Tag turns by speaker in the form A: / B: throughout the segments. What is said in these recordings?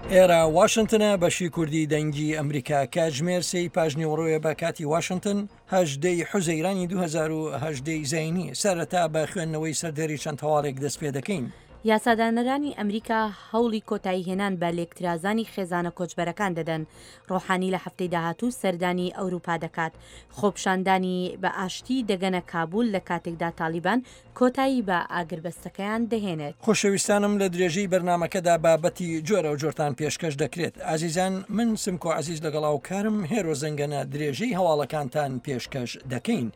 A: ئێرە واشنگتنە بەشی کوردی دەنگی ئەمریکا کاتژمێر سەی پاژنیوەڕۆیە بە کاتی واشنگتن هەژدەی حوزەیرانی 2010 زینی سەرەتا بە خوێندنەوەی سەردەری چەند هەواڵێک دەست پێ دەکەین.
B: یاسادانەرانی ئەمریکا هەوڵی کۆتایی هێنان بە لێکترازانی خێزانە کۆچبەرەکان دەدەن. ڕۆحانی لە هەفتەی داهاتوو سەردانی ئەوروپا دەکات. خۆپشاندانی بە ئاشتی دەگەنە کابول لە کاتێکدا تالیبان کۆتایی بە ئاگربەستەکەیان دەهێنێت.
A: خۆشەویستانم لە درێژەی بەرنمەکەدا بابەتی جۆرە و جۆرتان پێشکەش دەکرێت. ئازیزان من سمکۆ عزیز لەگەڵاو کارم هێرۆ زەنگەنە درێژەی هەواڵەکانتان پێشکەش دەکەین.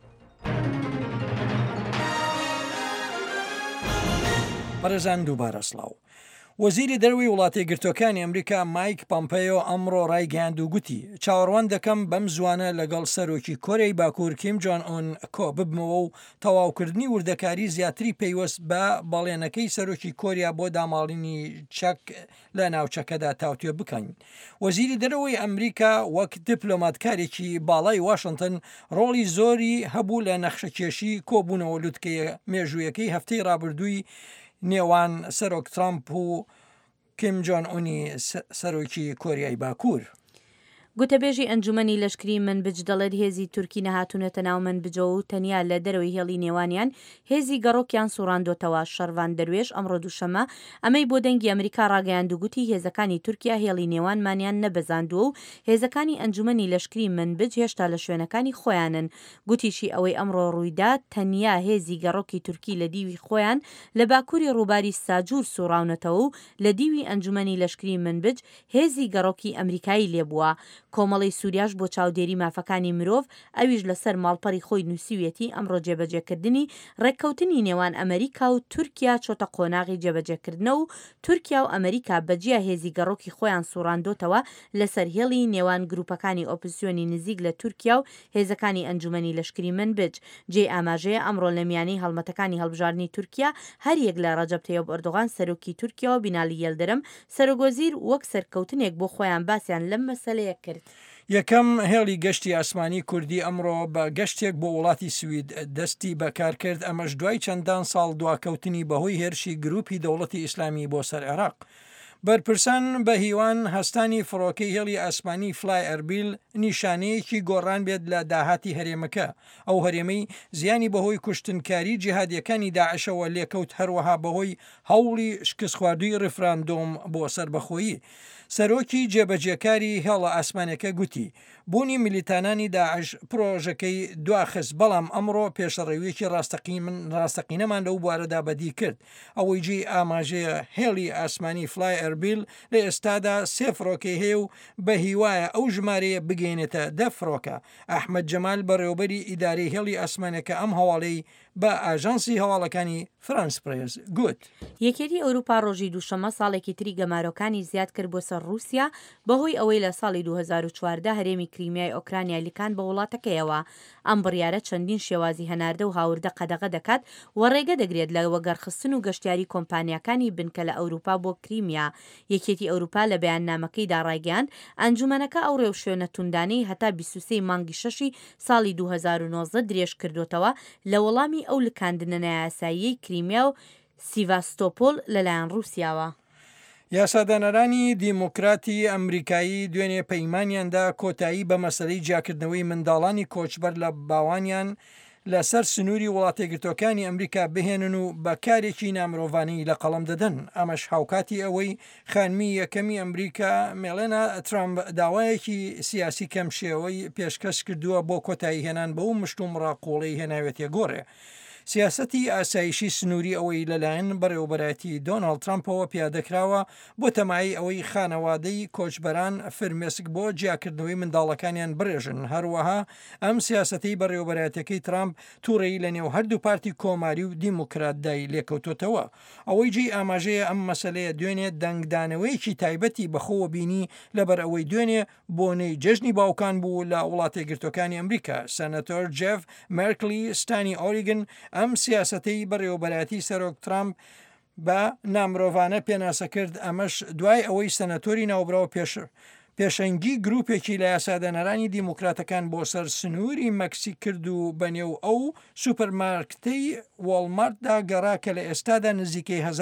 A: بەڕێزان دووبارە سڵاو. وەزیری دەروی وڵاتی گرتوەکانی ئەمریکا مایک پۆمپیۆ ئەمڕۆ ڕایگەیاند و گوتی چاوەڕوان دەکەم بەم زوانە لەگەڵ سەرۆکی کۆرەی باکوور کیم جۆن ئۆن کۆ ببمەوە و تەواوکردنی وردەکاری زیاتری پەیوەست بە بەڵێنەکەی سەرۆکی کۆریا بۆ داماڵینی چەک لە ناوچەکەدا تاوتوێ بکەین. وەزیری دەرەوەی ئەمریکا وەک دیپلۆماتکارێکی باڵای واشنگتن ڕۆڵی زۆری هەبوو لە نەخشەکێشی کۆبوونەوە لوتکەیە مێژوویەکەی هەفتەی ڕابردووی نێوان سەرۆک ترامپ و کیم جۆن ئۆنی سەرۆکی کۆریای باکوور.
B: گوتەبێژی ئەنجومەنی لەشکری من بج دەڵێت هێزی تورکی نەهاتوونەتە ناو من بجەوە و تەنیا لە دەرەوەی هێڵی نێوانیان هێزی گەڕۆکیان سوڕاندۆتەوە. شەڕڤان دەروێش ئەمڕۆ دووشەمە ئەمەی بۆ دەنگی ئەمریکا ڕاگەیاند و گوتی هێزەکانی تورکیا هێڵی نێوانمانیان نەبەزاندووە و هێزەکانی ئەنجومەنی لەشکری من بج هێشتا لە شوێنەکانی خۆیانن. گوتیشی ئەوەی ئەمڕۆ ڕوویدا تەنیا هێزی گەڕۆکی تورکی لە دیوی خۆیان لە باکووری ڕووباری ساجور سوڕاونەتەوە و لە دیوی ئەنجومەنی لەشکری من بج هێزی گەڕۆکی ئەمریکایی لێبووە. کۆمەڵی سووریاش بۆ چاودێری مافەکانی مرۆڤ ئەویش لەسەر ماڵپەڕی خۆی نووسیویەتی ئەمڕۆ جێبەجێکردنی ڕێککەوتنی نێوان ئەمریکا و تورکیا چۆتە قۆناغی جێبەجێکردنە و تورکیا و ئەمریکا بەجیا هێزی گەڕۆکی خۆیان سوڕاندۆتەوە لەسەر هێڵی نێوان گروپەکانی ئۆپۆزیسیۆنی نزیک لە تورکیا و هێزەکانی ئەنجومەنی لەشکری من بج. جێ ئاماژەیە ئەمڕۆ لە میانەی هەڵمەتەکانی هەڵبژاردننی تورکیا هەر یەک لە ڕەجەب تەیۆب ئەردۆغان سەرۆکی تورکیا و بینالی یەلدەرم سەرۆگۆزیر وەک سەرکەوتنێک بۆ خۆیان باسییان لەم مەسەلەیە کرد.
A: یەکەم هێڵی گەشتی ئاسمانی کوردی ئەمڕۆ بە گەشتێک بۆ وڵاتی سوید دەستی بەکار کرد. ئەمەش دوای چەندان ساڵ دواکەوتنی بەهۆی هێرشی گروپی دەوڵەتی ئیسلامی بۆ سەر عێراق. بەرپرسان بە هیوان هەستانی فڕۆکەی هێڵی ئاسمانی فلای ئەربیل نیشانەیەکی گۆڕان بێت لە داهاتی هەرێمەکە. ئەو هەرێمەی زیانی بەهۆی کوشتنکاری جیهادیەکانی داعشەوە لێکەوت هەروەها بەهۆی هەوڵی شکست خواردووی ڕفراندۆم بۆ سەربەخۆیی. سەرۆکی جێبەجێکاری هێڵە ئاسمانەکە گوتی بوونی میلیتانانی داعش پرۆژەکەی دواخست بەڵام ئەمڕۆ پێشەڕێویەکی ڕاستەقینەمان لەو بوارەدا بەدی کرد. ئەوەی جێ ئاماژەیە هێڵی ئاسمانی فلای ئەربیل لە ئێستادا سێ فڕۆکەی هەیە و بە هیوایە ئەو ژمارەیە بگەینێتە دە فڕۆکە. ئەحمەد جەمال بەڕێوەبەری ئیداری هێڵی ئاسمانەکە ئەم هەواڵەی بە ئاژانسی هەواڵەکانی فرانس پرێس گوت.
B: یەکێتی ئەوروپا ڕۆژی دووشەمە ساڵێکی تری گەمارۆکانی زیاد کرد بۆ سەر رووسیا بەهۆی ئەوەی لە ساڵی 2014 هەرێمی کریمیای ئۆکرانیا لیکان بە وڵاتەکەیەوە. ئەم بڕیارە چەندین شێوازی هەناردە و هاوردە قەدەغە دەکات و ڕێگە دەگرێت لە وەگەرخستن و گەشتیاری کۆمپانیەکانی بنکە لە ئەوروپا بۆ کریمیا. یەکێتی ئەوروپا لە بەیاننامەکەیدا ڕایگەیاند ئەنجومەنەکە ئەو ڕێوشوێنە توندانەی هەتا 23 مانگی شەشی ساڵی 2019 درێژ کردوتەوە لە وەڵامی ئەو لکاندنە نایاساییەی کریمیا و سیڤاستۆپۆل لەلایەن رووسیاوە.
A: یاسادانەرانی دیموکراتی ئەمریکایی دوێنێ پەیمانیاندا کۆتایی بە مەسەلەی جیاکردنەوەی منداڵانی کۆچبەر لە باوانیان لەسەر سنووری وڵاتێگرتوەکانی ئەمریکا بهێنن و بەکارێکی نامرۆڤانی لە قەڵم دەدەن. ئەمەش هاوکاتی ئەوەی خانمی یەکەمی ئەمریکا مێڵێنە ترامپ داوایەکی سیاسی کەم شێوەی پێشکەش کردووە بۆ کۆتایی هێنان بە و مشتوم ڕاقۆڵەی هێناوێتە گۆڕێ. سیاسەتی ئاسایشی سنووری ئەوەی لەلایەن بەڕێوەبەرەتی دۆناڵد ترامپەوە پیادەکراوە بۆ تەمایی ئەوەی خانەوادەی کۆچبەران فرمێسک بۆ جیاکردنەوەی منداڵەکانیان برێژن. هەروەها ئەم سیاسەتی بەڕێوەبەرەتەکەی ترامپ تووڕێی لە نێو هەردوو پارتی کۆماری و دیموکراتدای لێکەوتوتەوە. ئەوەی جێ ئاماژەیە ئەم مەسەلەیە دوێنێ دەنگدانەوەیکی تایبەتی بەخۆوە بینی لەبەر ئەوەی دوێنێ بۆنەی جەژنی باوکان بوو لە وڵاتێگرتوەکانی ئەمریکا. سەنەتۆر جێف مێرکلی ستانی ئۆریگن ئەم سیاسەتەی بەڕێوەبەرەتی سەرۆک ترامپ بە نامرۆڤانە پێناسە کرد. ئەمەش دوای ئەوەی سەنەتۆری ناوبراوە پێشەنگی گروپێکی لە یاسادەنەرانی دیموکراتەکان بۆ سەر سنووری مەکسیک کرد و بەنێو ئەو سوپەرمارکتەی وەڵمارتدا گەڕا کە لە ئێستادا نزیکەی